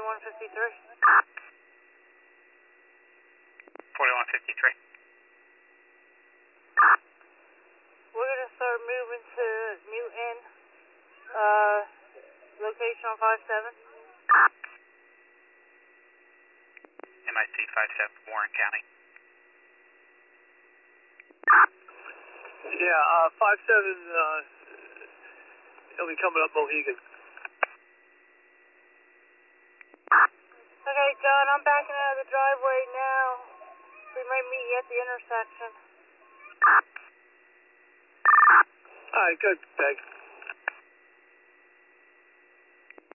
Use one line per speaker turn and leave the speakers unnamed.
4153.
4153.
We're going to start moving to Newton, location on 57.
MIC 57, Warren County.
Yeah, 57, he'll be coming up Mohegan.
Okay, John, I'm backing out of the driveway now. We might meet you at the intersection.
Alright, good, thanks.